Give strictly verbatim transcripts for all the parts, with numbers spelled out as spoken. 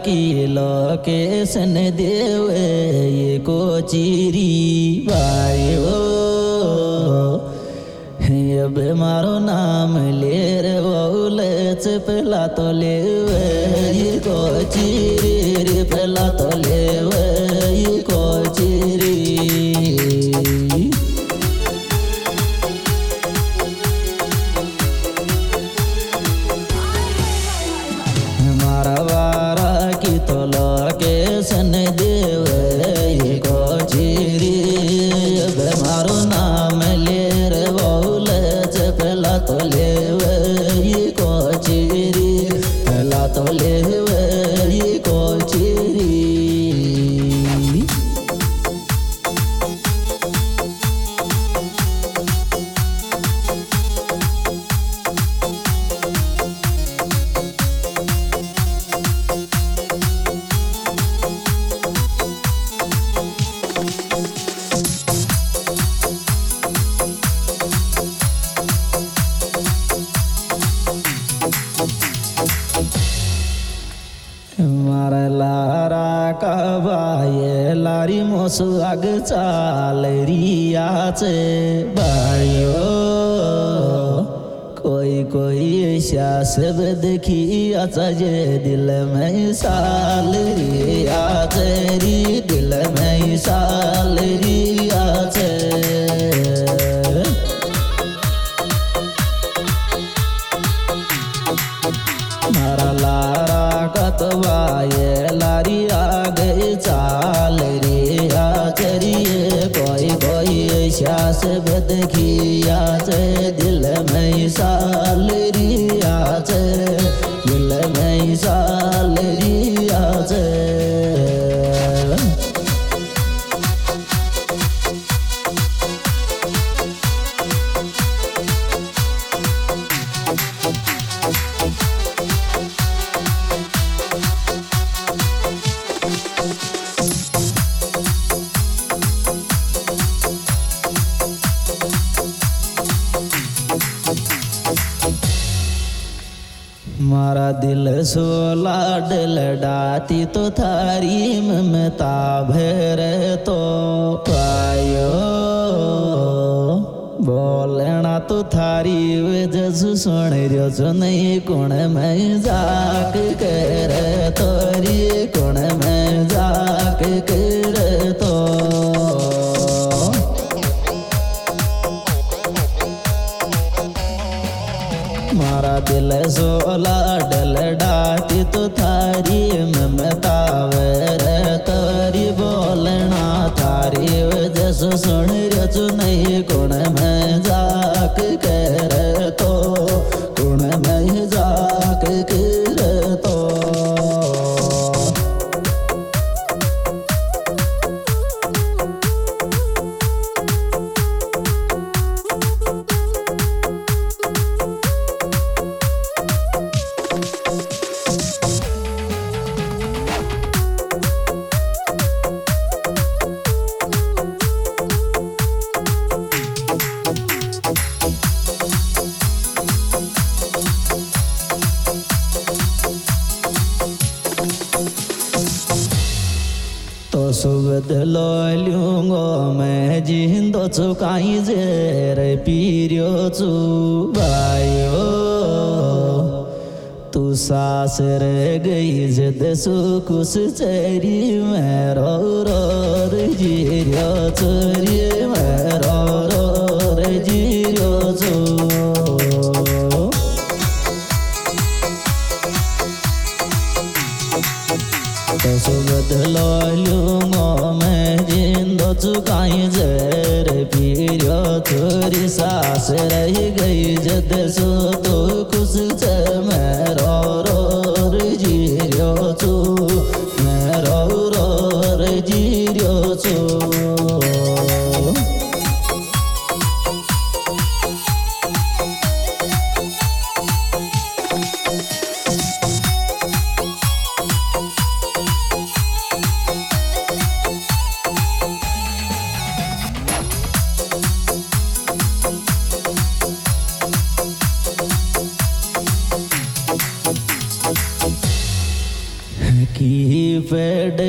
की लोकेशन देवे ये को चीरी भाइयो अब मारो नाम ले रे वौलच पहला तो लेवे ये को चीरी पहला तो लेवे ये को चीरी मारा वारा की तो लोकेशन देवे ये को चीरी अब मारो नाम ले रे वौलच पहला तो लेवे ये को चीरी पहला तो लेवे ये को चीरी मारा लारा कबाये लारी मोसु आग चाल रिया चे भाइयो कोई कोई ऐसा सब देखी आचा जे दिल में साल रिया चे री दिल में साल रिया चे मारा लारा कतवाये लारी आ गई चाल रे आचरिए कोई कोई ऐसा सब देखिया चे दिल में साल रिया चे दिल में साल रिया चे मारा दिल सोला डल डाती तो थारी ममता भर तो पायो बोलना तो थारी वजह सुन रियो जो नहीं कौन मैं जाक कर तोरी कौन मैं जाक कर तो मारा दिल सोला डल डाती तो थारी ममता वर तारी बोलना थारी वजह सुन रच नहीं कौन मैं जाक कर तो कौन मैं जाक कर तो तो सुबद लो लूंगो मैं जिंदो चुकाई जेर पीरियो चु भाइयो तू सास रह गई जद सुकुस चेरी मैं रो रो रे जीरियो चोरी मैं रो रो रे जीरियो चु तो बदलो लूंगो मैं जिंदो चुकाई जर पीरियो थोड़ी सास रह गई जद सो तो कुछ च मैं रो रो रे जीरियो चु मैं रो रो रे जीरियो चु की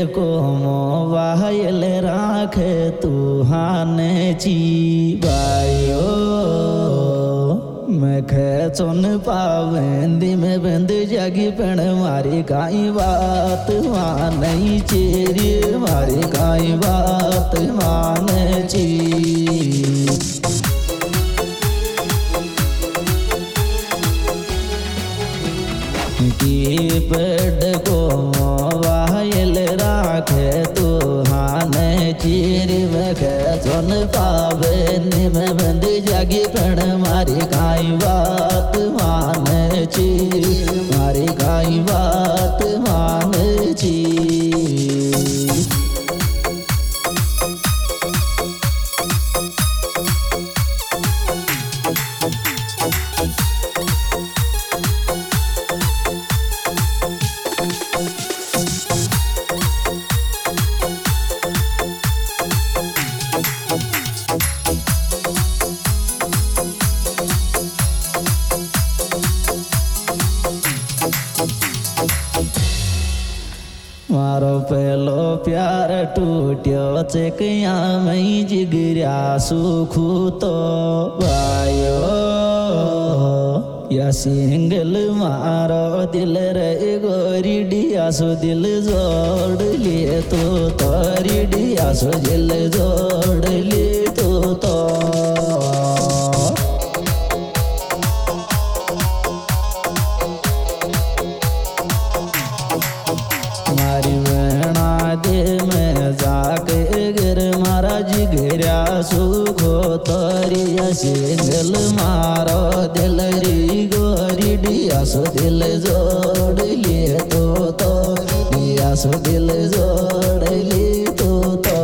को मोबाइल राखे तू हाने ची बायो मैं खेचोन पावेंदी में बंद जागी पण मारी काई बात माने चेरी मारी काई बात माने ची की पेड़ को मोबाइल राखे तू हाने चीरी में खेचोन पावे निम बंद जागी पण मारी काई बात माने ची मारी काई बात माने ची मारो पहलो प्यार टूट्यो चेकिया में जिगरिया सुखू तो भायो या सिंगल मारो दिल रे गोरी डिया सो दिल जोड़ लिए तो तोरी डिया सो दिल जोड़ लिए तो तो सुखो तोरिया सिंगल मारो दिल री गोरी डिया सो दिल जोड़ लिए तो तो डिया सो दिल जोड़ लिए तो तो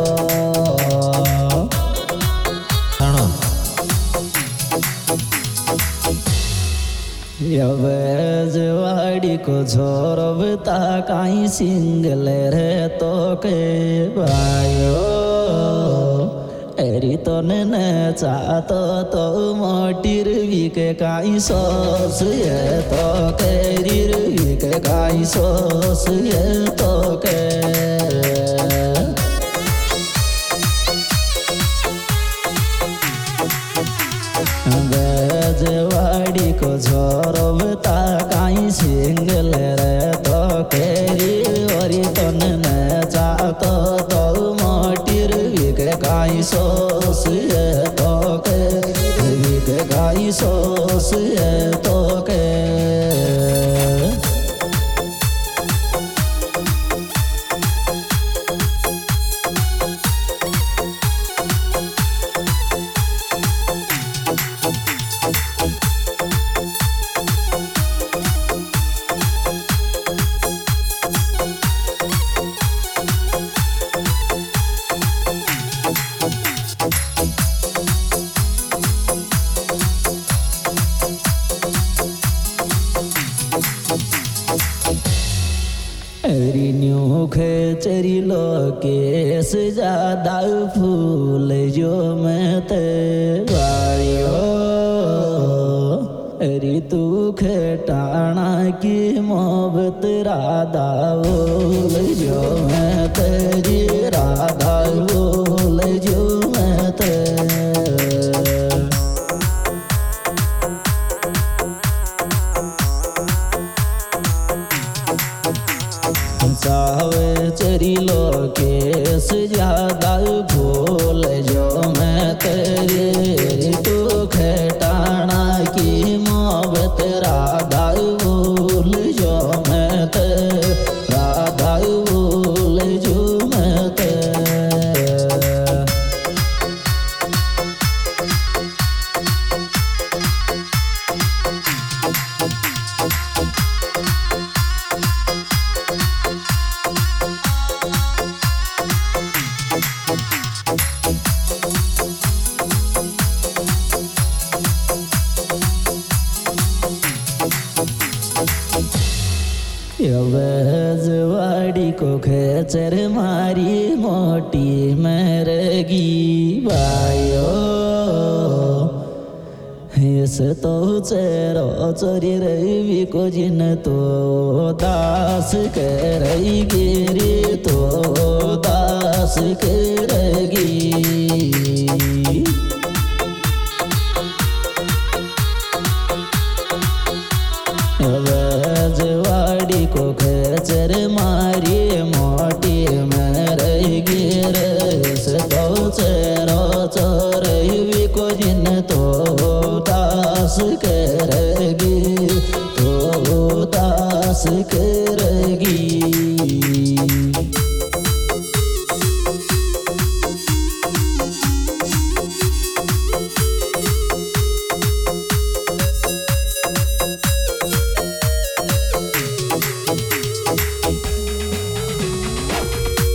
जवाड़ी को छोरो बता काई सिंगल रे तो के भाइयो एरी तो ने चाहतो तो मोटीर विके काई सोस ये तो केरी विके काई सोस ये तो के जवाड़ी को छोरो बता काई सिंगल रे तो केरी और तो ने चाहतो तो मोटीर विके काई सोस ये तो के विके काई सोस ये तो के चरी लोकेश ज्यादा फूल जो मैं ते बारियो अरे तू खेटाना की मोहब्बत राधा बोल जो मैं तेरी राधा बोल जो मैं ते चावे चरी लोकेश ज्यादा भूल जो मैं तेरी तू खेटाना की मोहब्बत राधा भूल जो मैं ते राधा भूल जो मैं ते जवाड़ी को खेचर मारी मोटी मरगी बायो सतो चेरो चोरी रवि को जिन तो दास करगी रे तो दास करगी रजवाड़ी को खचर मारी मोटी में रही गिर सतो चेरो चोरी